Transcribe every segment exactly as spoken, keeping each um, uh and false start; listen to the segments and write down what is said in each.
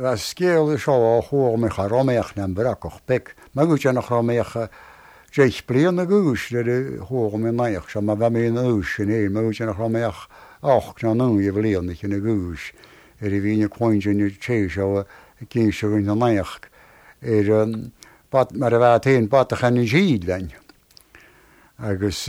was scéal seo chuá me cha roméach na bracach bec. Ma go nach roméach Jeich blian na gúis de chuá me naich se ma bheit mé na ús sin é, ma go nach roméach ach na nu i bblion ich na gúis. Er i bhíine cointin té seo cin se na naich. Er bat mar a bheit héon batach an jíd lein. Agus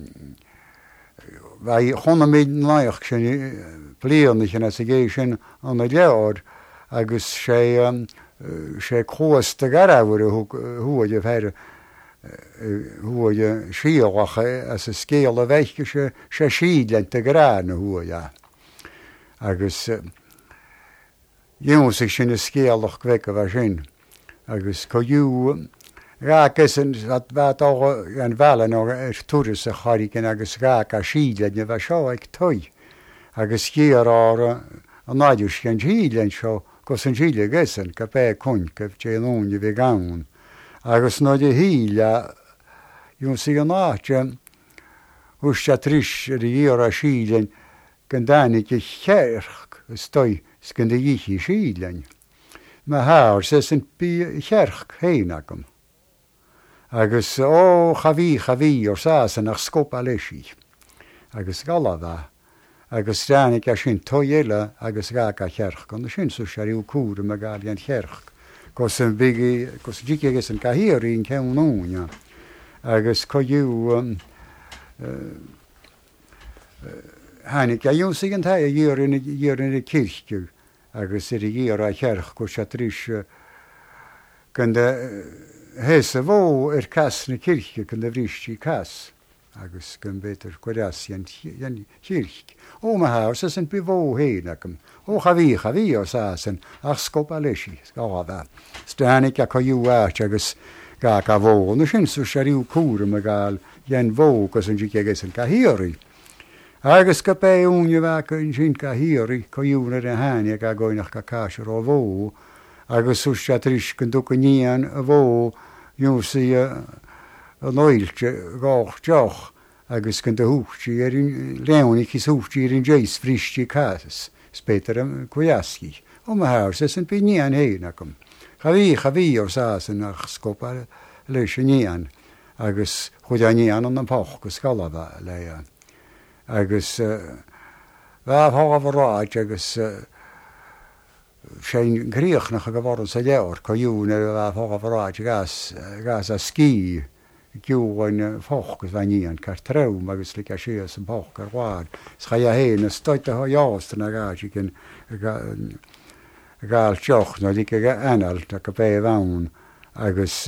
bheit chuna méid naich sin blian ich na sa gé sin an na leabhar agus sé sé cósta garabhar thuaid a bheith thuaid síochacha as a scéal a bheithce sé sé siad leint a grá na thuaid. Agus dhéanamh sin na scéalach bheice bheith sin. Agus coú rá an bheit an bhelan ar turas a chairicin agus rá a siad lein a bheith seo ag toid. Agus cíar á an náidir cin siad lein seo go san síle gesan go bé chun go té nónne bhí gaan. Agus nó de híle dún si an áte thuiste tris a dhéar a sílein gan dánig i cheirch stoi sgan de dhíchi sílein. Ma háir sé san bí cheirch héinacham. Agus ó chabhí chabhí or sásan nach scopa leisí. Agus gala bheith. Agus ránig a sin toile agus rá a cheirch gan sin sú seú cúra me gáil an cheirch. Cos an bigi, cos díce agus an cahirí in cean nóne. Agus coú hánig a dún sig an taid a dhéar in a kirchú agus er i dhéar a cheirch go se trís gan de hés a bhó ar cas na kirche gan de bhristí cas. Agus gan beter goras an kirch. Ó ma háir sa san bhó héinacham. Ó chabhí chabhí ó sásan ach scopa leisí gá bheith. Stánig a coú áit agus gá a bhó. Na sin sú seú cúra a gáil dhéan bhó gus an díce agus an cahirí. Agus go bé úne bheith an sin cahirí coúna a háine a ggóinach go cáisiir ó bhó. Agus sú se trís gan ducha nían a bhó dúsaí an óilte gách deach agus gan de húchtí ar leannig is húchtí ar an déis fristí casas, spétar am cuiascí. Ó ma háir sé san bí nían héinacham. Chabhí chabhí ó sásan nach scopa leis nían agus chud a nían an an poch go scala bheith le. Agus bheith hábhráid agus sé gríochnach a go bhar sa leabhar coún a bheith hábhráid gas a scíí. Giúhain fochgus bheit níon car trám agus le a sios an poch ar bhád. Scha a héin a stoite a jáastan a gáid cin gáil teoch nó dí analt a go bé bhain agus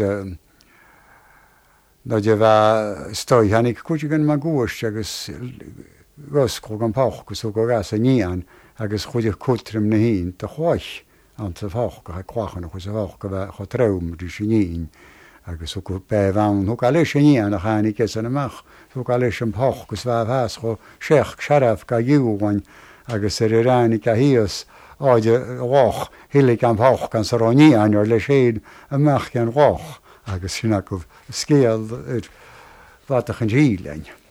nó de bheith stoi hanig chuide gan má gúist agus goscó an pochgus ó go gas a níon agus chuide cutrim na hín de cháis an sa foch go chuachan chus a bhach go bheith chu trám dú sin níon. Agus ó go bé bhain thug a leis níon nach chanig is an amach thug a leis an poch gus bheith heas go seach searah go dúhain agus ar ránig a híos áide rách hilik an poch gan sa níon ar leis éad amach an rách agus sinna go scéal bhatach an dílein.